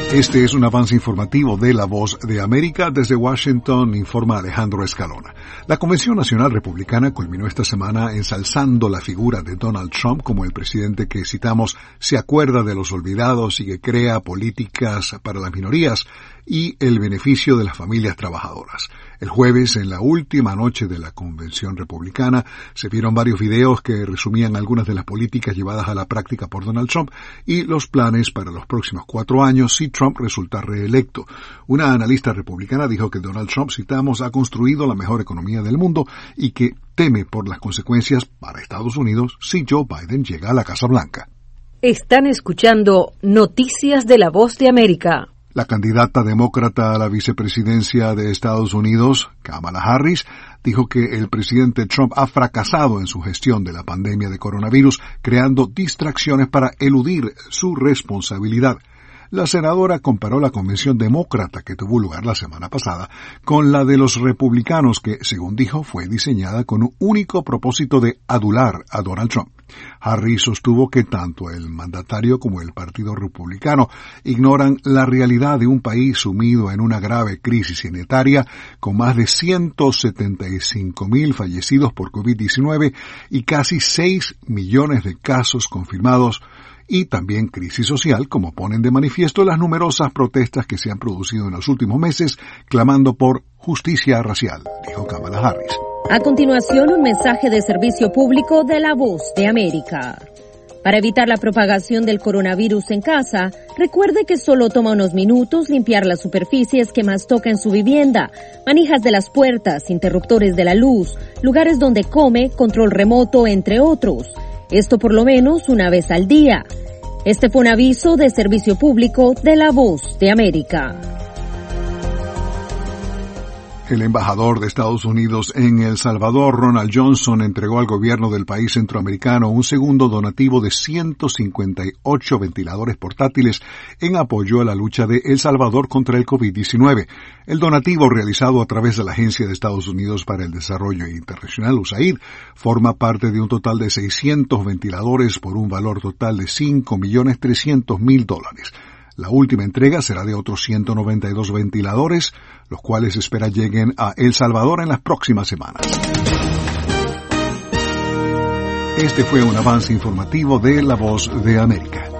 Este es un avance informativo de La Voz de América. Desde Washington informa Alejandro Escalona. La Convención Nacional Republicana culminó esta semana ensalzando la figura de Donald Trump como el presidente que, citamos, se acuerda de los olvidados y que crea políticas para las minorías y el beneficio de las familias trabajadoras. El jueves, en la última noche de la Convención Republicana, se vieron varios videos que resumían algunas de las políticas llevadas a la práctica por Donald Trump y los planes para los próximos 4 años si Trump resulta reelecto. Una analista republicana dijo que Donald Trump, citamos, ha construido la mejor economía del mundo y que teme por las consecuencias para Estados Unidos si Joe Biden llega a la Casa Blanca. Están escuchando Noticias de La Voz de América. La candidata demócrata a la vicepresidencia de Estados Unidos, Kamala Harris, dijo que el presidente Trump ha fracasado en su gestión de la pandemia de coronavirus, creando distracciones para eludir su responsabilidad. La senadora comparó la convención demócrata que tuvo lugar la semana pasada con la de los republicanos que, según dijo, fue diseñada con un único propósito de adular a Donald Trump. Harris sostuvo que tanto el mandatario como el Partido Republicano ignoran la realidad de un país sumido en una grave crisis sanitaria con más de 175,000 fallecidos por COVID-19 y casi 6 millones de casos confirmados, y también crisis social, como ponen de manifiesto las numerosas protestas que se han producido en los últimos meses clamando por justicia racial, dijo Kamala Harris. A continuación, un mensaje de servicio público de La Voz de América. Para evitar la propagación del coronavirus en casa, recuerde que solo toma unos minutos limpiar las superficies que más toca en su vivienda, manijas de las puertas, interruptores de la luz, lugares donde come, control remoto, entre otros. Esto por lo menos una vez al día. Este fue un aviso de servicio público de La Voz de América. El embajador de Estados Unidos en El Salvador, Ronald Johnson, entregó al gobierno del país centroamericano un segundo donativo de 158 ventiladores portátiles en apoyo a la lucha de El Salvador contra el COVID-19. El donativo, realizado a través de la Agencia de Estados Unidos para el Desarrollo Internacional, USAID, forma parte de un total de 600 ventiladores por un valor total de $5.300.000. La última entrega será de otros 192 ventiladores, los cuales se espera lleguen a El Salvador en las próximas semanas. Este fue un avance informativo de La Voz de América.